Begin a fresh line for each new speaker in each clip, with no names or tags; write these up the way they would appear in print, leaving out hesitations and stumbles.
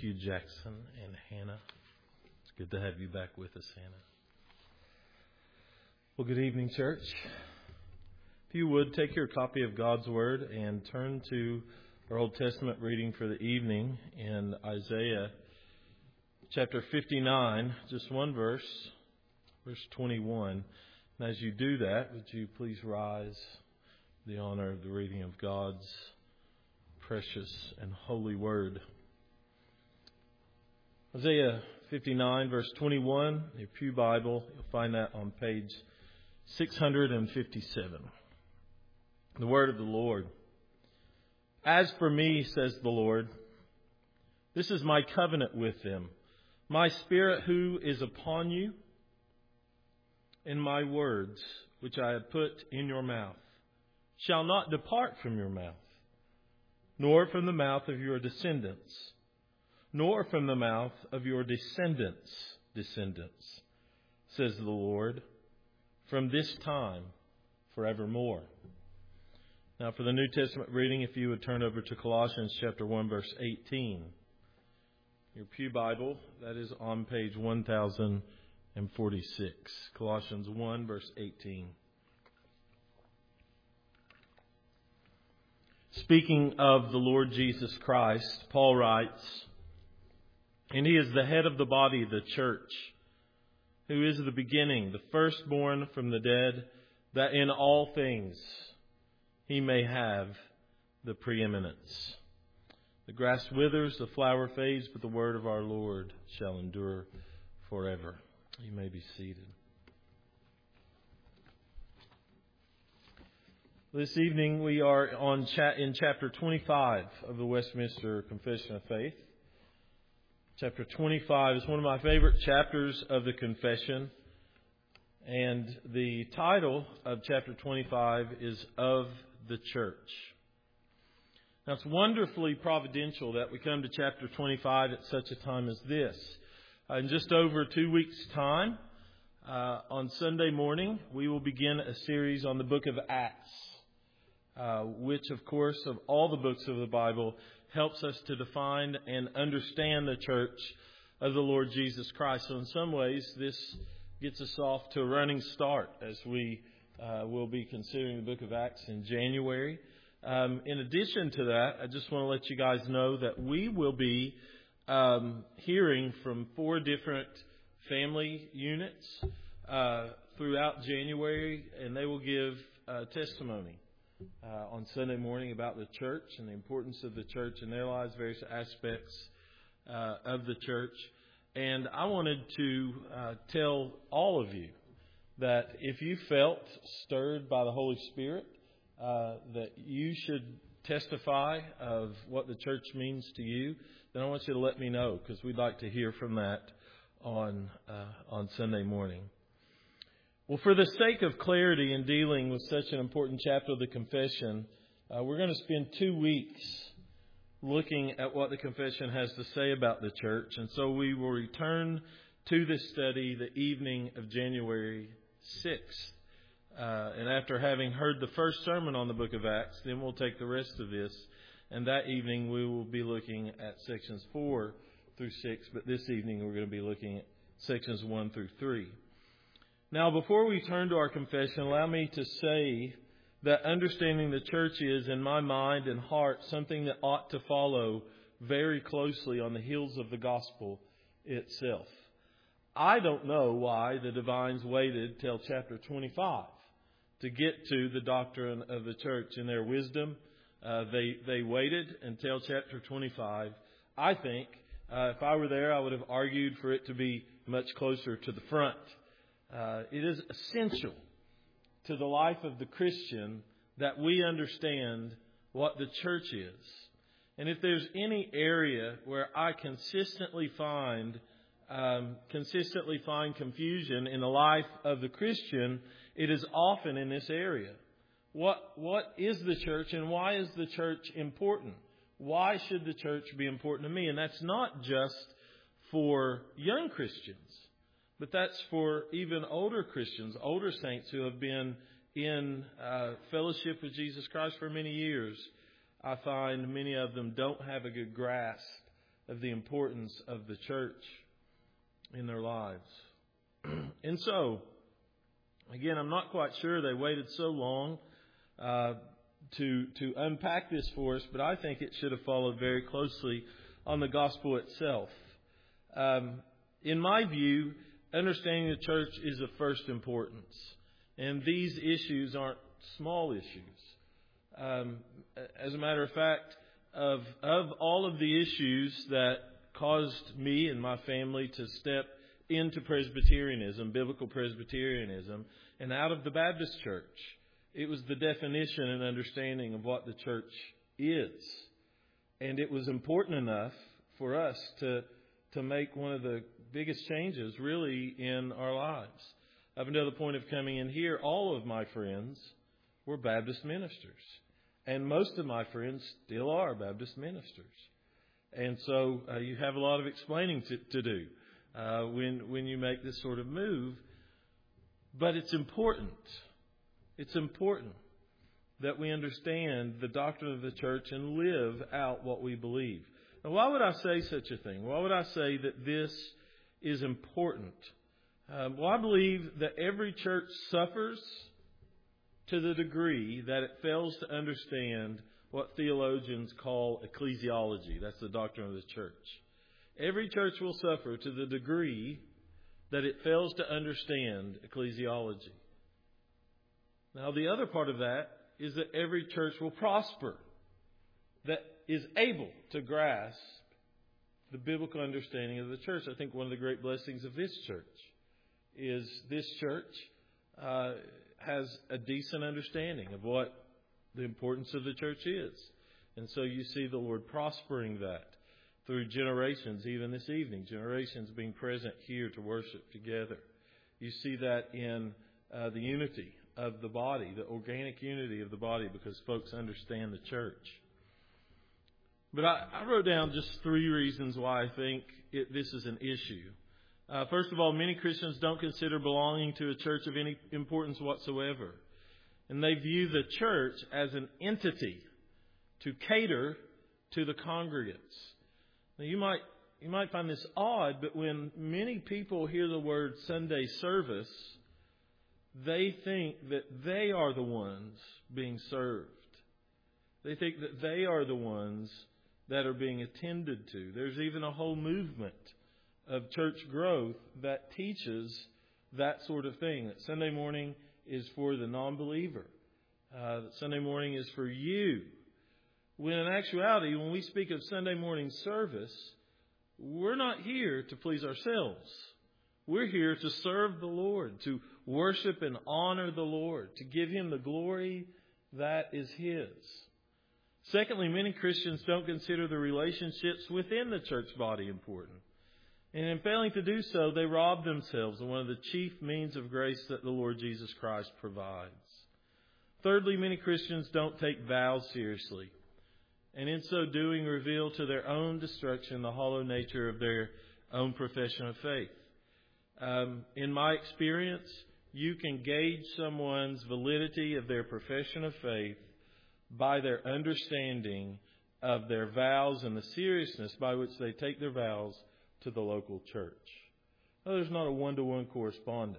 you, Jackson and Hannah. It's good to have you back with us, Hannah. Well, good evening, church. If you would, take your copy of God's Word and turn to our Old Testament reading for the evening in Isaiah chapter 59, just one verse, verse 21. And as you do that, would you please rise in the honor of the reading of God's precious and holy Word. Isaiah 59, verse 21, your Pew Bible, you'll find that on page 657. The word of the Lord. As for me, says the Lord, this is my covenant with them. My Spirit who is upon you, and my words which I have put in your mouth shall not depart from your mouth, nor from the mouth of your descendants, nor from the mouth of your descendants, says the Lord, from this time forevermore. Now for the New Testament reading, if you would turn over to Colossians chapter 1, verse 18. Your Pew Bible, that is on page 1046. Colossians 1, verse 18. Speaking of the Lord Jesus Christ, Paul writes, and He is the head of the body, the church, who is the beginning, the firstborn from the dead, that in all things He may have the preeminence. The grass withers, the flower fades, but the word of our Lord shall endure forever. You may be seated. This evening we are in chapter 25 of the Westminster Confession of Faith. Chapter 25 is one of my favorite chapters of the Confession. And the title of chapter 25 is Of the Church. Now it's wonderfully providential that we come to chapter 25 at such a time as this. In just over 2 weeks' time, on Sunday morning, we will begin a series on the book of Acts, which, of course, of all the books of the Bible, helps us to define and understand the church of the Lord Jesus Christ. So in some ways, this gets us off to a running start as we will be considering the book of Acts in January. In addition to that, I just want to let you guys know that we will be hearing from 4 different family units throughout January, and they will give testimony on Sunday morning about the church and the importance of the church in their lives, various aspects of the church. And I wanted to tell all of you that if you felt stirred by the Holy Spirit, that you should testify of what the church means to you, then I want you to let me know, because we'd like to hear from that on Sunday morning. Well, for the sake of clarity in dealing with such an important chapter of the Confession, we're going to spend 2 weeks looking at what the Confession has to say about the church. And so we will return to this study the evening of January 6th. And after having heard the first sermon on the book of Acts, then we'll take the rest of this. And that evening we will be looking at sections 4 through 6. But this evening we're going to be looking at sections 1 through 3. Now, before we turn to our confession, allow me to say that understanding the church is, in my mind and heart, something that ought to follow very closely on the heels of the gospel itself. I don't know why the divines waited till chapter 25 to get to the doctrine of the church. In their wisdom, they waited until chapter 25. I think if I were there, I would have argued for it to be much closer to the front. It is essential to the life of the Christian that we understand what the church is. And if there's any area where I consistently find confusion in the life of the Christian, it is often in this area. What is the church, and why is the church important? Why should the church be important to me? And that's not just for young Christians, but that's for even older Christians, older saints who have been in fellowship with Jesus Christ for many years. I find many of them don't have a good grasp of the importance of the church in their lives. And so, again, I'm not quite sure they waited so long to unpack this for us, but I think it should have followed very closely on the gospel itself. In my view, understanding the church is of first importance. And these issues aren't small issues. As a matter of fact, of all of the issues that caused me and my family to step into Presbyterianism, biblical Presbyterianism, and out of the Baptist church, it was the definition and understanding of what the church is. And it was important enough for us to make one of the biggest changes really in our lives. Up until the point of coming in here, all of my friends were Baptist ministers. And most of my friends still are Baptist ministers. And so you have a lot of explaining to do when you make this sort of move. But it's important. It's important that we understand the doctrine of the church and live out what we believe. Now, why would I say such a thing? Why would I say that this is important? Well, I believe that every church suffers to the degree that it fails to understand what theologians call ecclesiology. That's the doctrine of the church. Every church will suffer to the degree that it fails to understand ecclesiology. Now, the other part of that is that every church will prosper that is able to grasp the biblical understanding of the church. I think one of the great blessings of this church is this church has a decent understanding of what the importance of the church is. And so you see the Lord prospering that through generations, even this evening, generations being present here to worship together. You see that in the unity of the body, the organic unity of the body, because folks understand the church. But I wrote down just 3 reasons why I think this is an issue. First of all, many Christians don't consider belonging to a church of any importance whatsoever. And they view the church as an entity to cater to the congregants. Now, you might find this odd, but when many people hear the word Sunday service, they think that they are the ones being served. They think that they are the ones that are being attended to. There's even a whole movement of church growth that teaches that sort of thing. That Sunday morning is for the non-believer. That Sunday morning is for you. When in actuality, when we speak of Sunday morning service, we're not here to please ourselves. We're here to serve the Lord, to worship and honor the Lord, to give Him the glory that is His. Secondly, many Christians don't consider the relationships within the church body important. And in failing to do so, they rob themselves of one of the chief means of grace that the Lord Jesus Christ provides. Thirdly, many Christians don't take vows seriously, and in so doing reveal to their own destruction the hollow nature of their own profession of faith. In my experience, you can gauge someone's validity of their profession of faith by their understanding of their vows and the seriousness by which they take their vows to the local church. Now, there's not a one-to-one correspondence.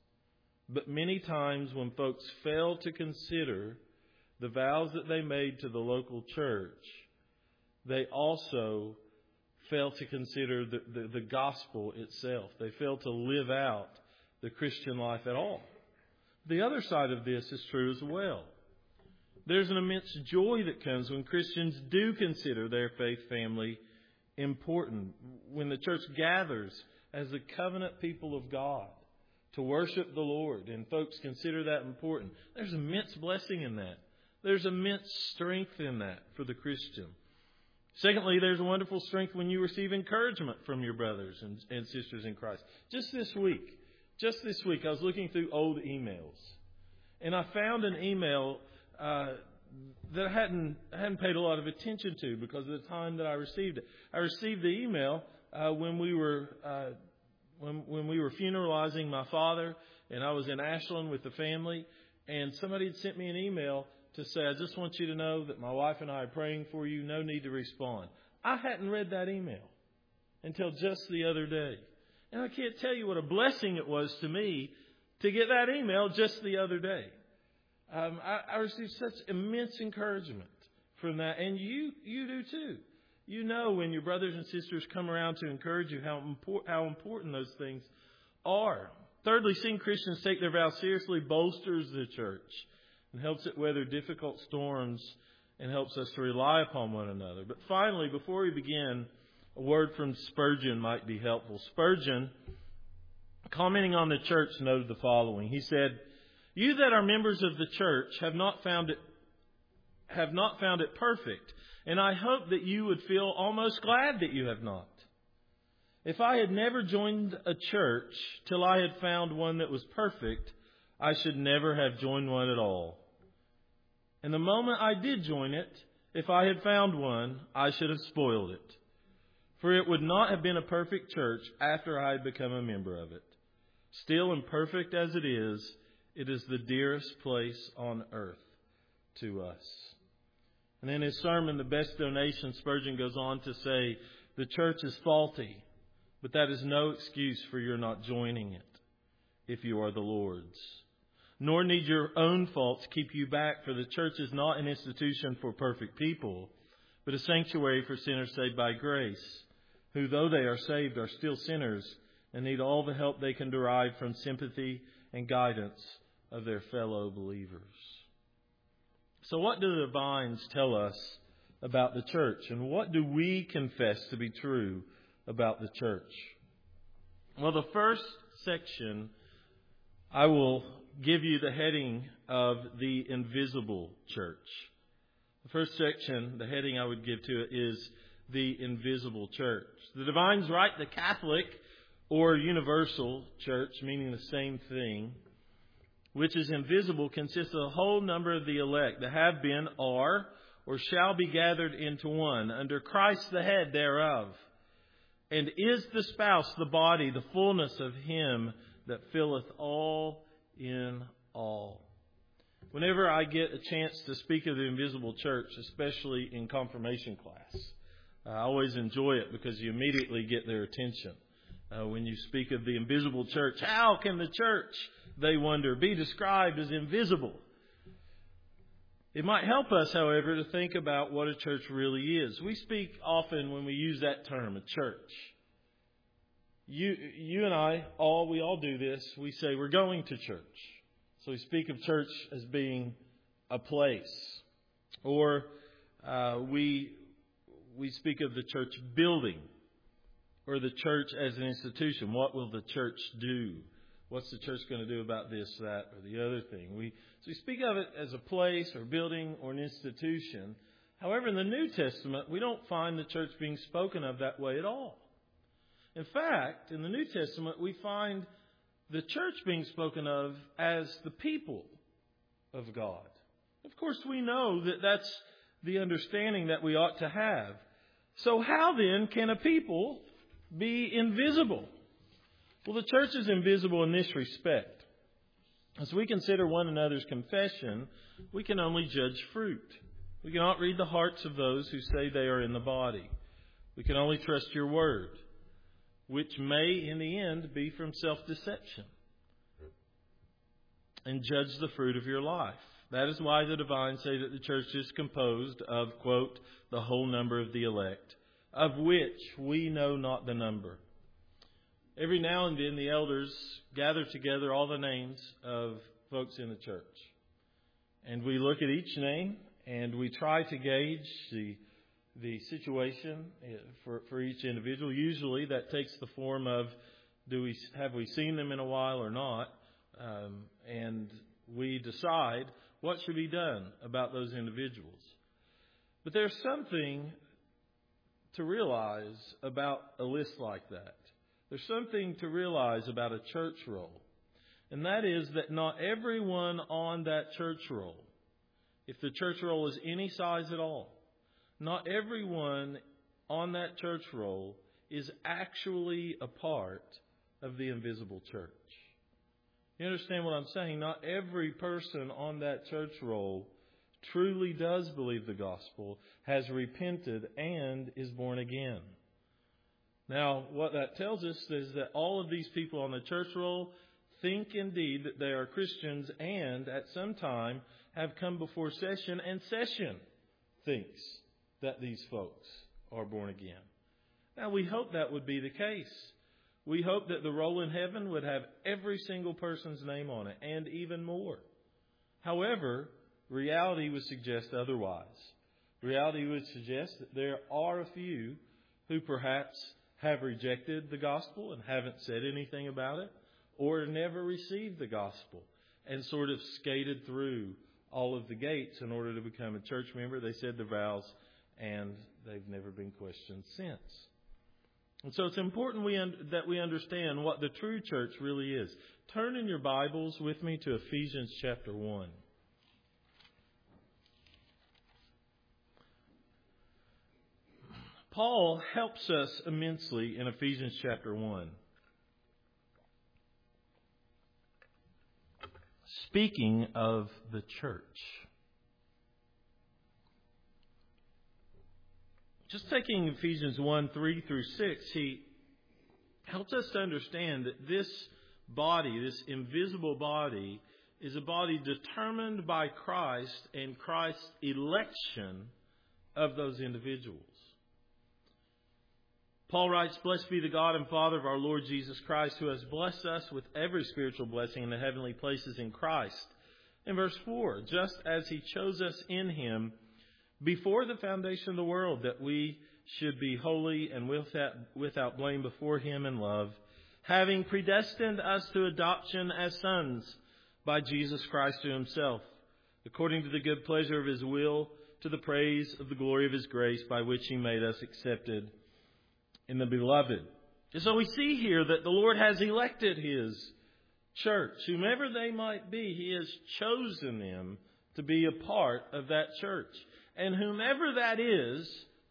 But many times when folks fail to consider the vows that they made to the local church, they also fail to consider the gospel itself. They fail to live out the Christian life at all. The other side of this is true as well. There's an immense joy that comes when Christians do consider their faith family important. When the church gathers as the covenant people of God to worship the Lord, and folks consider that important, there's immense blessing in that. There's immense strength in that for the Christian. Secondly, there's a wonderful strength when you receive encouragement from your brothers and sisters in Christ. Just this week, I was looking through old emails, and I found an email that I hadn't paid a lot of attention to because of the time that I received it. I received the email when we were funeralizing my father, and I was in Ashland with the family, and somebody had sent me an email to say, I just want you to know that my wife and I are praying for you. No need to respond. I hadn't read that email. until just the other day. And I can't tell you what a blessing it was to me to get that email just the other day. I received such immense encouragement from that, and you do too. You know when your brothers and sisters come around to encourage you how important those things are. Thirdly, seeing Christians take their vows seriously bolsters the church and helps it weather difficult storms and helps us to rely upon one another. But finally, before we begin, a word from Spurgeon might be helpful. Spurgeon, commenting on the church, noted the following. He said, "You that are members of the church have not found it perfect, and I hope that you would feel almost glad that you have not. If I had never joined a church till I had found one that was perfect, I should never have joined one at all. And the moment I did join it, if I had found one, I should have spoiled it. For it would not have been a perfect church after I had become a member of it. Still, imperfect as it is the dearest place on earth to us." And in his sermon, The Best Donation, Spurgeon goes on to say, "The church is faulty, but that is no excuse for your not joining it if you are the Lord's. Nor need your own faults keep you back, for the church is not an institution for perfect people, but a sanctuary for sinners saved by grace, who, though they are saved, are still sinners and need all the help they can derive from sympathy and guidance of their fellow believers." So what do the divines tell us about the church? And what do we confess to be true about the church? Well, the first section, I will give you the heading of the invisible church. The first section, the heading I would give to it is the invisible church. The divines write the Catholic or universal church, meaning the same thing, which is invisible, consists of the whole number of the elect that have been, are, or shall be gathered into one, under Christ the head thereof, and is the spouse, the body, the fullness of Him that filleth all in all. Whenever I get a chance to speak of the invisible church, especially in confirmation class, I always enjoy it because you immediately get their attention. When you speak of the invisible church, how can the church, they wonder, be described as invisible? It might help us, however, to think about what a church really is. We speak often when we use that term, a church. You and I, we all do this. We say we're going to church. So we speak of church as being a place. Or we speak of the church building or the church as an institution. What will the church do? What's the church going to do about this, that, or the other thing? So we speak of it as a place or building or an institution. However, in the New Testament, we don't find the church being spoken of that way at all. In fact, in the New Testament, we find the church being spoken of as the people of God. Of course, we know that that's the understanding that we ought to have. So how then can a people be invisible? Well, the church is invisible in this respect. As we consider one another's confession, we can only judge fruit. We cannot read the hearts of those who say they are in the body. We can only trust your word, which may, in the end, be from self-deception, and judge the fruit of your life. That is why the divines say that the church is composed of, quote, the whole number of the elect, of which we know not the number. Every now and then the elders gather together all the names of folks in the church. And we look at each name and we try to gauge the situation for each individual. Usually that takes the form of, have we seen them in a while or not? And we decide what should be done about those individuals. But there's something to realize about a list like that. There's something to realize about a church roll. And that is that not everyone on that church roll, if the church roll is any size at all, not everyone on that church roll is actually a part of the invisible church. You understand what I'm saying? Not every person on that church roll truly does believe the gospel, has repented, and is born again. Now, what that tells us is that all of these people on the church roll think indeed that they are Christians and at some time have come before session, and session thinks that these folks are born again. Now, we hope that would be the case. We hope that the roll in heaven would have every single person's name on it, and even more. However, reality would suggest otherwise. Reality would suggest that there are a few who perhaps have rejected the gospel and haven't said anything about it, or never received the gospel and sort of skated through all of the gates in order to become a church member. They said the vows, and they've never been questioned since. And so it's important that we understand what the true church really is. Turn in your Bibles with me to Ephesians chapter 1. Paul helps us immensely in Ephesians chapter 1. Speaking of the church. Just taking Ephesians 1, 3 through 6, he helps us to understand that this body, this invisible body, is a body determined by Christ and Christ's election of those individuals. Paul writes, "Blessed be the God and Father of our Lord Jesus Christ, who has blessed us with every spiritual blessing in the heavenly places in Christ." In verse 4, "Just as He chose us in Him before the foundation of the world, that we should be holy and without blame before Him in love, having predestined us to adoption as sons by Jesus Christ to Himself, according to the good pleasure of His will, to the praise of the glory of His grace, by which He made us accepted in the Beloved." And so we see here that the Lord has elected His church. Whomever they might be, He has chosen them to be a part of that church. And whomever that is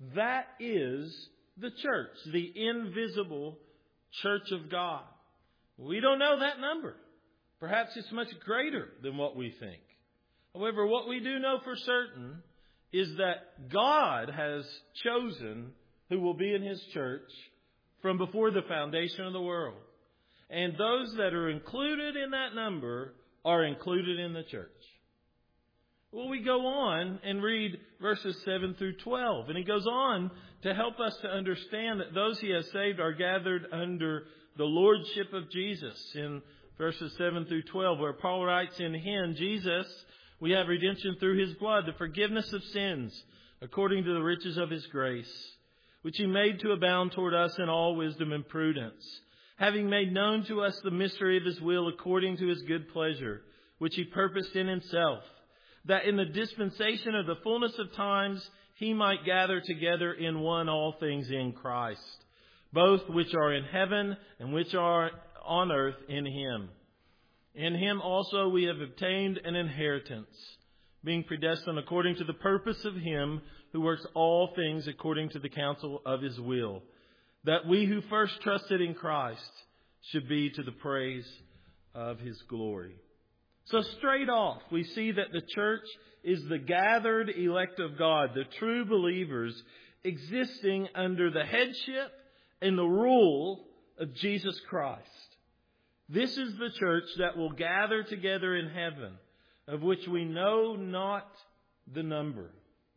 the church, the invisible church of God. We don't know that number. Perhaps it's much greater than what we think. However, what we do know for certain is that God has chosen who will be in His church from before the foundation of the world. And those that are included in that number are included in the church. Well, we go on and read verses 7 through 12. And he goes on to help us to understand that those He has saved are gathered under the lordship of Jesus. In verses 7 through 12, where Paul writes, "In Him, Jesus, we have redemption through His blood, the forgiveness of sins, according to the riches of His grace, which He made to abound toward us in all wisdom and prudence, having made known to us the mystery of His will according to His good pleasure, which He purposed in Himself, that in the dispensation of the fullness of times He might gather together in one all things in Christ, both which are in heaven and which are on earth in Him. In Him also we have obtained an inheritance, being predestined according to the purpose of Him who works all things according to the counsel of His will, that we who first trusted in Christ should be to the praise of His glory." So straight off, we see that the church is the gathered elect of God, the true believers existing under the headship and the rule of Jesus Christ. This is the church that will gather together in heaven, of which we know not the number.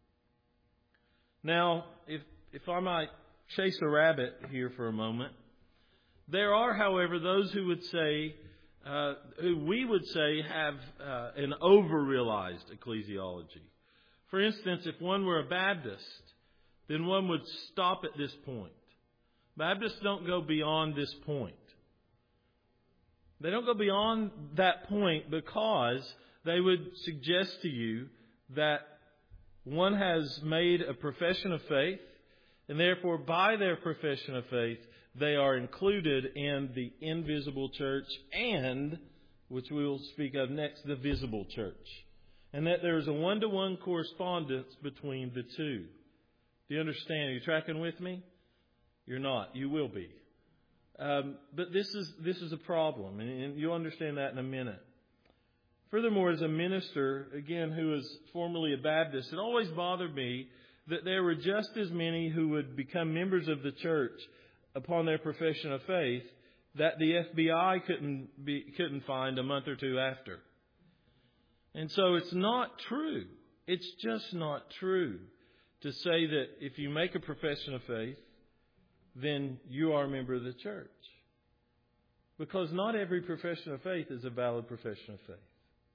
Now, if I might chase a rabbit here for a moment, there are, however, those who would say, who we would say have an over-realized ecclesiology. For instance, if one were a Baptist, then one would stop at this point. Baptists don't go beyond this point. They don't go beyond that point because they would suggest to you that one has made a profession of faith, and therefore by their profession of faith, they are included in the invisible church and, which we will speak of next, the visible church. And that there is a one-to-one correspondence between the two. Do you understand? Are you tracking with me? You're not. You will be. But this is a problem, and you'll understand that in a minute. Furthermore, as a minister, again, who was formerly a Baptist, it always bothered me that there were just as many who would become members of the church upon their profession of faith that the FBI couldn't find a month or two after. And so it's not true. It's just not true to say that if you make a profession of faith, then you are a member of the church. Because not every profession of faith is a valid profession of faith.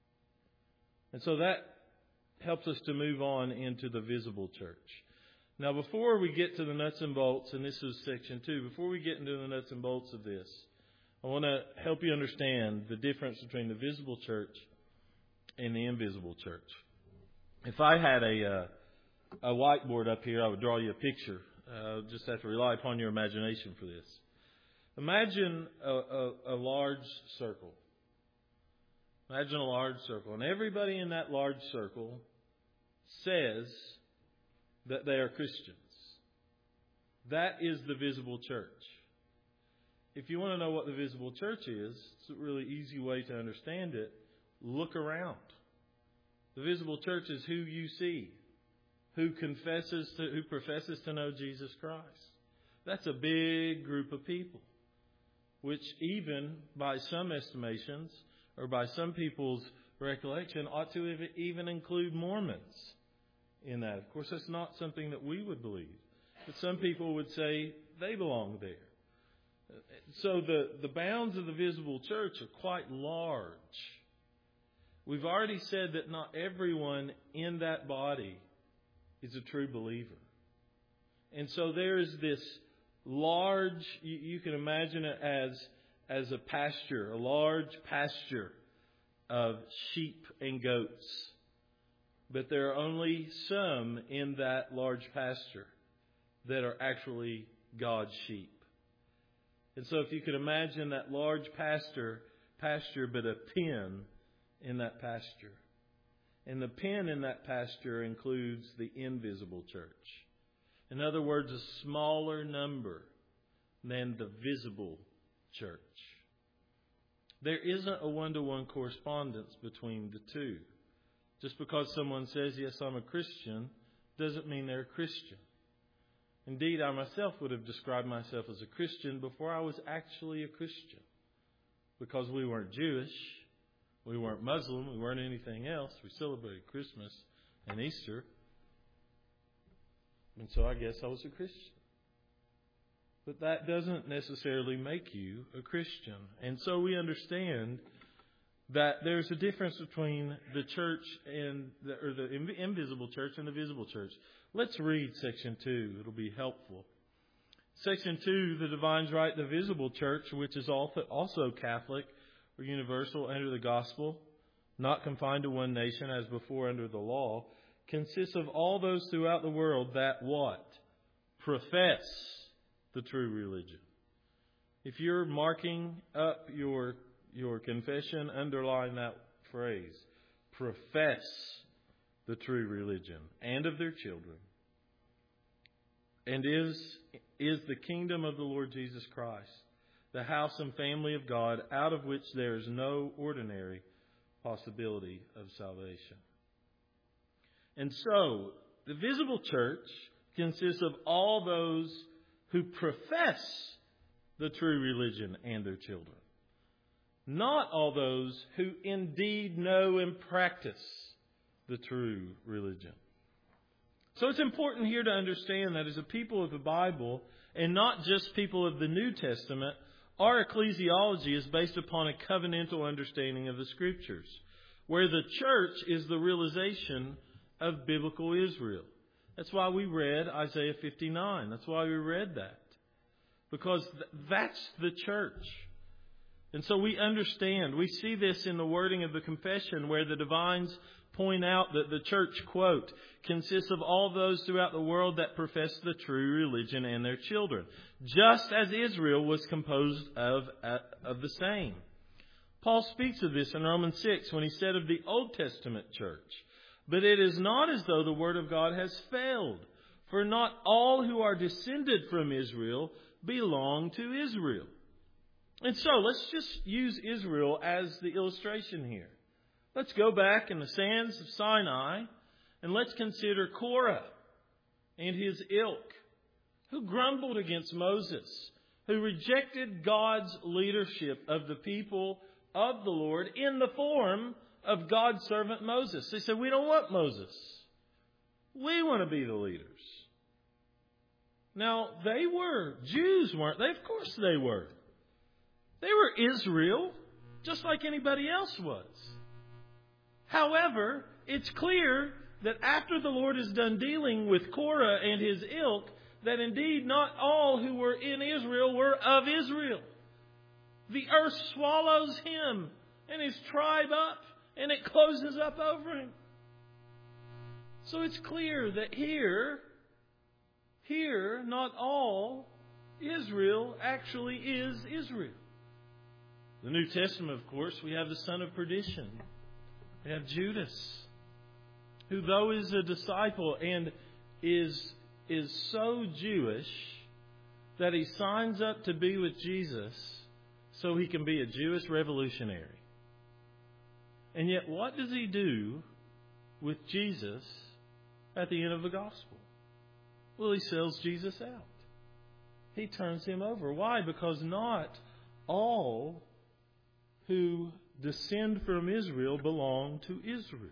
And so that helps us to move on into the visible church. Now, before we get to the nuts and bolts, and this is section 2, before we get into the nuts and bolts of this, I want to help you understand the difference between the visible church and the invisible church. If I had a whiteboard up here, I would draw you a picture. Just have to rely upon your imagination for this. Imagine a large circle. Imagine a large circle. And everybody in that large circle says that they are Christians. That is the visible church. If you want to know what the visible church is, it's a really easy way to understand it. Look around. The visible church is who you see, who professes to know Jesus Christ. That's a big group of people, which even by some estimations or by some people's recollection ought to even include Mormons in that. Of course, that's not something that we would believe, but some people would say they belong there. So the bounds of the visible church are quite large. We've already said that not everyone in that body is a true believer. And so there's this large, you can imagine it as a pasture, a large pasture of sheep and goats. But there are only some in that large pasture that are actually God's sheep. And so if you could imagine that large pasture, but a pen in that pasture. And the pen in that pasture includes the invisible church. In other words, a smaller number than the visible church. There isn't a one-to-one correspondence between the two. Just because someone says, yes, I'm a Christian, doesn't mean they're a Christian. Indeed, I myself would have described myself as a Christian before I was actually a Christian. Because we weren't Jewish, we weren't Muslim, we weren't anything else. We celebrated Christmas and Easter. And so I guess I was a Christian. But that doesn't necessarily make you a Christian. And so we understand that there's a difference between the church and the invisible church and the visible church. Let's read section 2. It'll be helpful. Section 2, the divines write the visible church, which is also Catholic or universal under the gospel, not confined to one nation as before under the law, consists of all those throughout the world that what? Profess the true religion. If you're marking up your confession, underline that phrase. Profess the true religion and of their children. And is the kingdom of the Lord Jesus Christ, the house and family of God, out of which there is no ordinary possibility of salvation. And so, the visible church consists of all those who profess the true religion and their children. Not all those who indeed know and practice the true religion. So it's important here to understand that as a people of the Bible, and not just people of the New Testament, our ecclesiology is based upon a covenantal understanding of the Scriptures, where the church is the realization of biblical Israel. That's why we read Isaiah 59. That's why we read that. Because that's the church. And so we understand. We see this in the wording of the confession where the divines point out that the church, quote, consists of all those throughout the world that profess the true religion and their children, just as Israel was composed of the same. Paul speaks of this in Romans 6 when he said of the Old Testament church, but it is not as though the word of God has failed, for not all who are descended from Israel belong to Israel. And so let's just use Israel as the illustration here. Let's go back in the sands of Sinai and let's consider Korah and his ilk, who grumbled against Moses who rejected God's leadership of the people of the Lord in the form of God's servant Moses. They said, we don't want Moses. We want to be the leaders. Now, they were Jews, weren't they? Of course they were. They were Israel, just like anybody else was. However, it's clear that after the Lord is done dealing with Korah and his ilk, that indeed not all who were in Israel were of Israel. The earth swallows him and his tribe up, and it closes up over him. So it's clear that here, not all Israel actually is Israel. The New Testament, of course, we have the son of perdition. We have Judas, who though is a disciple and is so Jewish that he signs up to be with Jesus so he can be a Jewish revolutionary. And yet what does he do with Jesus at the end of the gospel? Well, he sells Jesus out. He turns him over. Why? Because not all who descend from Israel belong to Israel.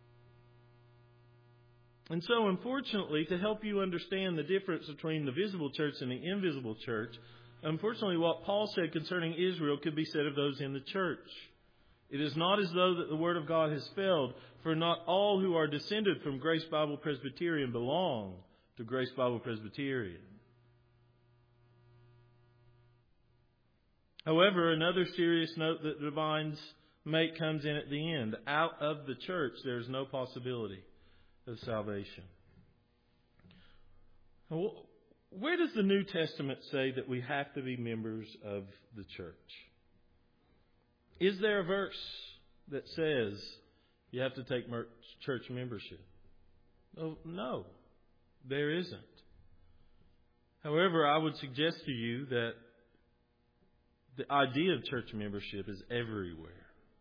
And so, unfortunately, to help you understand the difference between the visible church and the invisible church, unfortunately, what Paul said concerning Israel could be said of those in the church. It is not as though that the Word of God has failed, for not all who are descended from Grace Bible Presbyterian belong to Grace Bible Presbyterian. However, another serious note that the divines make comes in at the end. Out of the church, there is no possibility of salvation. Where does the New Testament say that we have to be members of the church? Is there a verse that says you have to take church membership? Oh, no, there isn't. However, I would suggest to you that the idea of church membership is everywhere.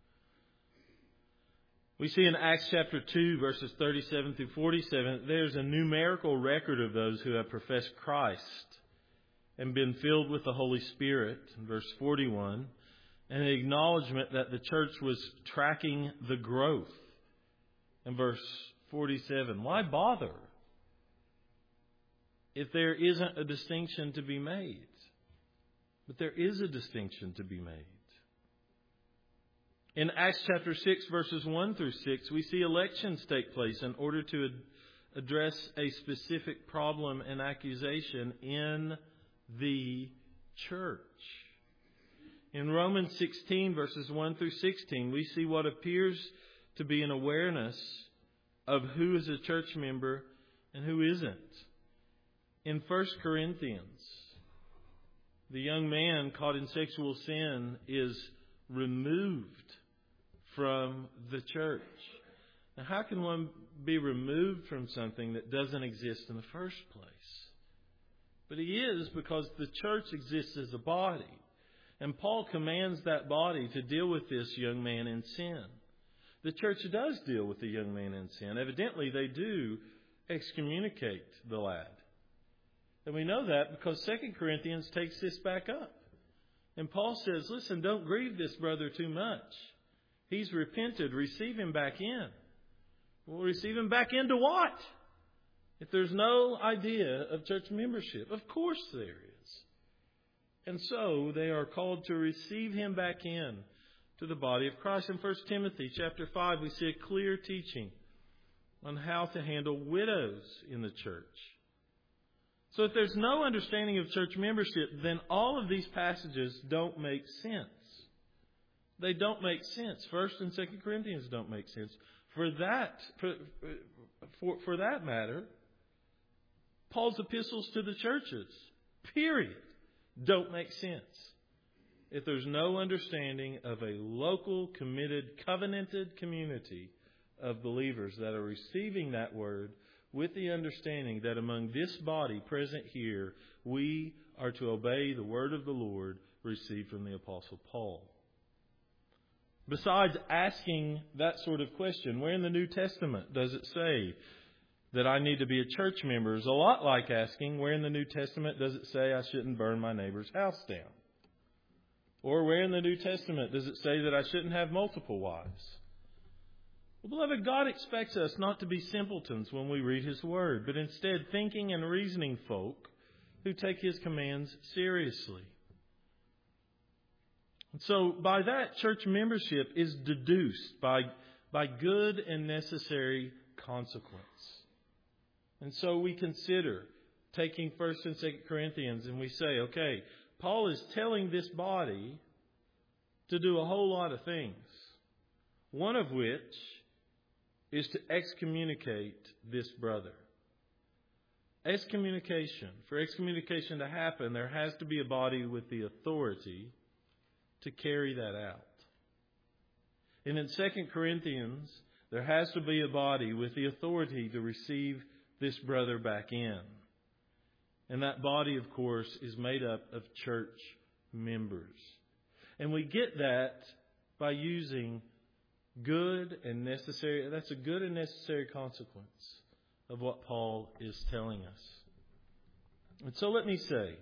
We see in Acts chapter 2, verses 37 through 47, there's a numerical record of those who have professed Christ and been filled with the Holy Spirit, in verse 41, and an acknowledgement that the church was tracking the growth, in verse 47. Why bother if there isn't a distinction to be made? But there is a distinction to be made. In Acts chapter 6, verses 1 through 6, we see elections take place in order to address a specific problem and accusation in the church. In Romans 16, verses 1 through 16, we see what appears to be an awareness of who is a church member and who isn't. In 1 Corinthians, the young man caught in sexual sin is removed from the church. Now, how can one be removed from something that doesn't exist in the first place? But he is, because the church exists as a body. And Paul commands that body to deal with this young man in sin. The church does deal with the young man in sin. Evidently, they do excommunicate the lad. And we know that because 2 Corinthians takes this back up. And Paul says, listen, don't grieve this brother too much. He's repented. Receive him back in. Well, receive him back into what? If there's no idea of church membership. Of course there is. And so they are called to receive him back in to the body of Christ. In 1 Timothy chapter 5, we see a clear teaching on how to handle widows in the church. So if there's no understanding of church membership, then all of these passages don't make sense. They don't make sense. 1 and 2 Corinthians don't make sense. For that matter, Paul's epistles to the churches, period, don't make sense if there's no understanding of a local, committed, covenanted community of believers that are receiving that word with the understanding that among this body present here, we are to obey the word of the Lord received from the Apostle Paul. Besides asking that sort of question, where in the New Testament does it say that I need to be a church member is a lot like asking, where in the New Testament does it say I shouldn't burn my neighbor's house down? Or where in the New Testament does it say that I shouldn't have multiple wives? Well, beloved, God expects us not to be simpletons when we read His Word, but instead thinking and reasoning folk who take His commands seriously. And so by that, church membership is deduced by good and necessary consequence. And so we consider taking 1 and 2 Corinthians and we say, okay, Paul is telling this body to do a whole lot of things, one of which is to excommunicate this brother. Excommunication. For excommunication to happen, there has to be a body with the authority to carry that out. And in 2 Corinthians, there has to be a body with the authority to receive this brother back in. And that body, of course, is made up of church members. And we get that by using good and necessary. That's a good and necessary consequence of what Paul is telling us. And so let me say,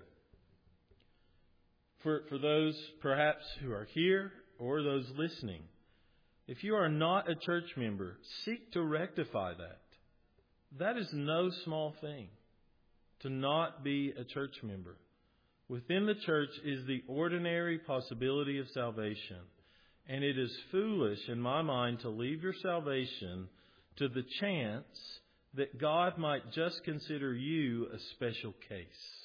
for those perhaps who are here or those listening, if you are not a church member, seek to rectify that. That is no small thing, to not be a church member. Within the church is the ordinary possibility of salvation. And it is foolish, in my mind, to leave your salvation to the chance that God might just consider you a special case.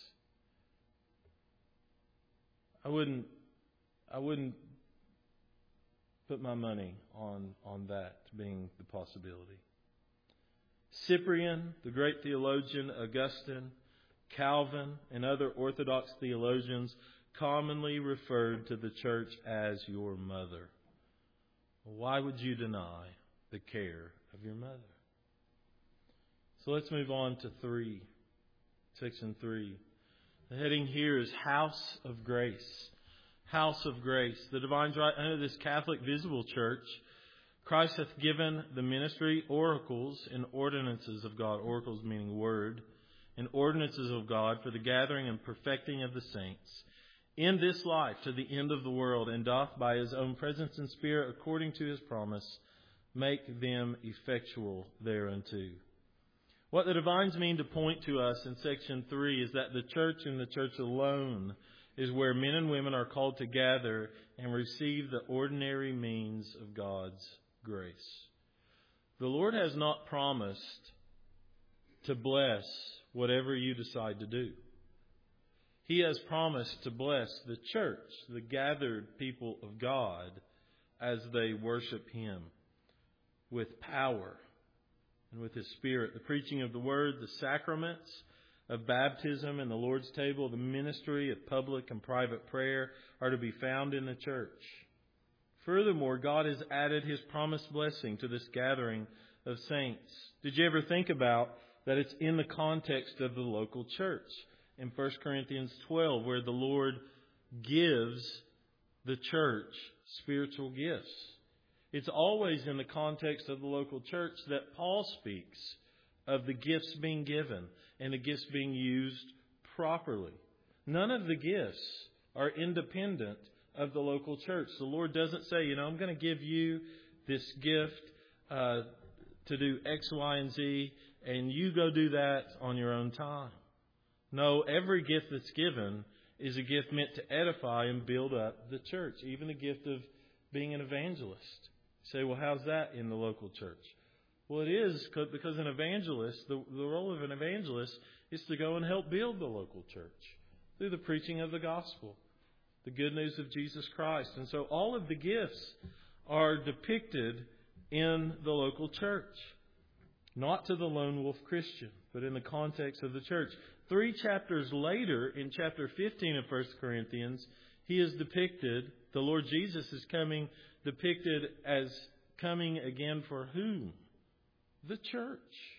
I wouldn't put my money on that being the possibility. Cyprian, the great theologian, Augustine, Calvin, and other Orthodox theologians commonly referred to the church as your mother. Why would you deny the care of your mother? So let's move on to section 3. The heading here is House of Grace. House of Grace. The divine right under this Catholic visible church, Christ hath given the ministry, oracles, and ordinances of God. Oracles meaning word. And ordinances of God for the gathering and perfecting of the saints in this life to the end of the world, and doth by His own presence and Spirit, according to His promise, make them effectual thereunto. What the divines mean to point to us in section 3 is that the church and the church alone is where men and women are called to gather and receive the ordinary means of God's grace. The Lord has not promised to bless whatever you decide to do. He has promised to bless the church, the gathered people of God, as they worship Him with power and with His Spirit. The preaching of the Word, the sacraments of baptism and the Lord's table, the ministry of public and private prayer are to be found in the church. Furthermore, God has added His promised blessing to this gathering of saints. Did you ever think about that it's in the context of the local church? In 1 Corinthians 12, where the Lord gives the church spiritual gifts. It's always in the context of the local church that Paul speaks of the gifts being given and the gifts being used properly. None of the gifts are independent of the local church. The Lord doesn't say, I'm going to give you this gift to do X, Y, and Z, and you go do that on your own time. No, every gift that's given is a gift meant to edify and build up the church. Even the gift of being an evangelist. You say, well, how's that in the local church? Well, it is because an evangelist, the role of an evangelist is to go and help build the local church through the preaching of the gospel, the good news of Jesus Christ. And so all of the gifts are depicted in the local church. Not to the lone wolf Christian, but in the context of the church. 3 chapters later, in chapter 15 of 1 Corinthians, He is depicted, the Lord Jesus is depicted as coming again for whom? The church.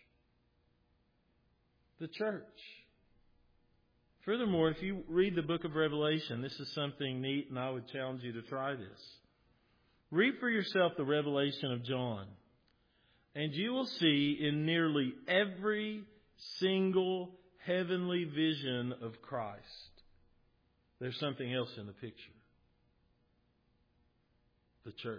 The church. Furthermore, if you read the book of Revelation, this is something neat, and I would challenge you to try this. Read for yourself the revelation of John. And you will see in nearly every single heavenly vision of Christ, there's something else in the picture. The church.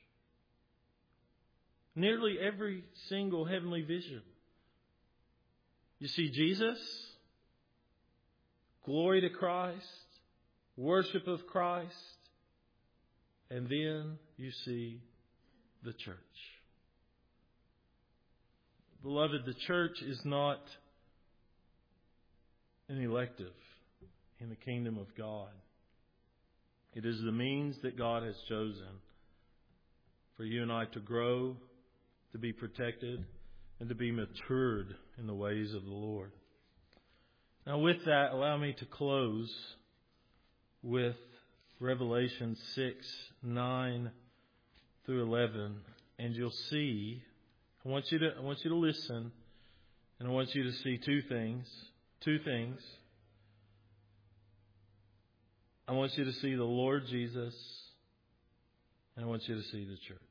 Nearly every single heavenly vision. You see Jesus, glory to Christ, worship of Christ, and then you see the church. Beloved, the church is not an elective in the kingdom of God. It is the means that God has chosen for you and I to grow, to be protected, and to be matured in the ways of the Lord. Now with that, allow me to close with Revelation 6, 9 through 11. And you'll see, I want you to listen, and I want you to see two things. I want you to see the Lord Jesus, and I want you to see the church.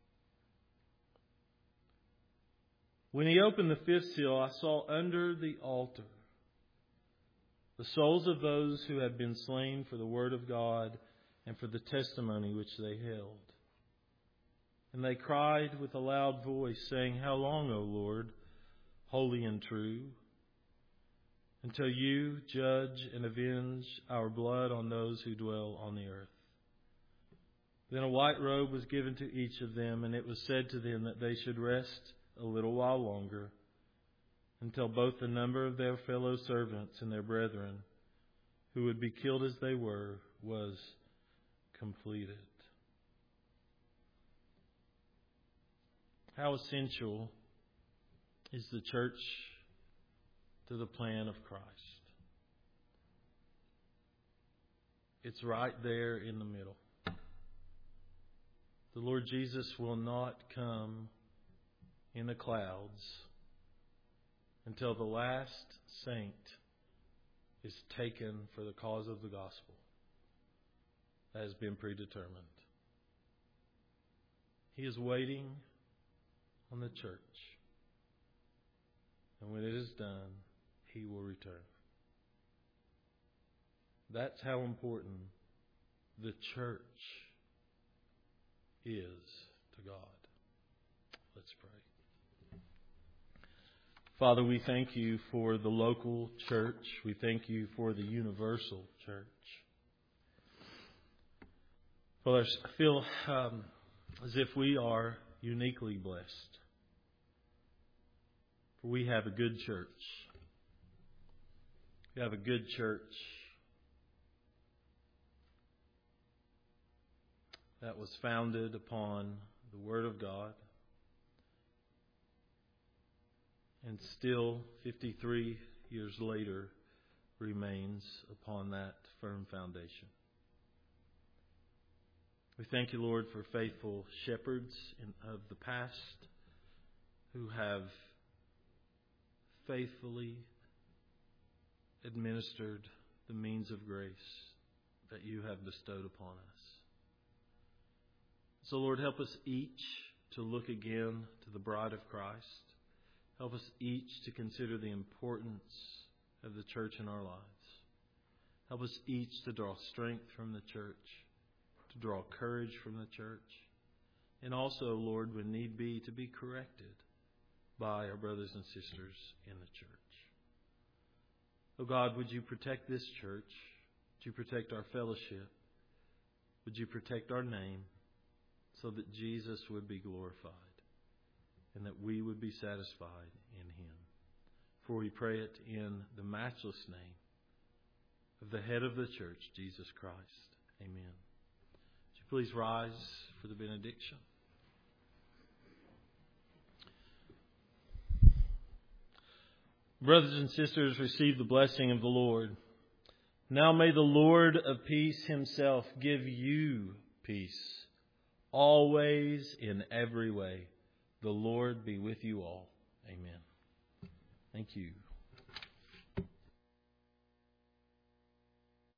When he opened the fifth seal, I saw under the altar the souls of those who had been slain for the word of God and for the testimony which they held. And they cried with a loud voice, saying, How long, O Lord, holy and true, until you judge and avenge our blood on those who dwell on the earth? Then a white robe was given to each of them, and it was said to them that they should rest a little while longer, until both the number of their fellow servants and their brethren, who would be killed as they were, was completed. How essential is the church to the plan of Christ? It's right there in the middle. The Lord Jesus will not come in the clouds until the last saint is taken for the cause of the gospel. That has been predetermined. He is waiting on the church. And when it is done, He will return. That's how important the church is to God. Let's pray. Father, we thank you for the local church. We thank you for the universal church. Father, I feel as if we are uniquely blessed. For we have a good church. We have a good church that was founded upon the Word of God, and still 53 years later remains upon that firm foundation. We thank you, Lord, for faithful shepherds of the past who have faithfully administered the means of grace that you have bestowed upon us. So, Lord, help us each to look again to the bride of Christ. Help us each to consider the importance of the church in our lives. Help us each to draw strength from the church, to draw courage from the church, and also, Lord, when need be, to be corrected by our brothers and sisters in the church. Oh God, would you protect this church? Would you protect our fellowship? Would you protect our name so that Jesus would be glorified and that we would be satisfied in Him? For we pray it in the matchless name of the head of the church, Jesus Christ. Amen. Would you please rise for the benediction? Brothers and sisters, receive the blessing of the Lord. Now may the Lord of peace Himself give you peace, always, in every way. The Lord be with you all. Amen. Thank you.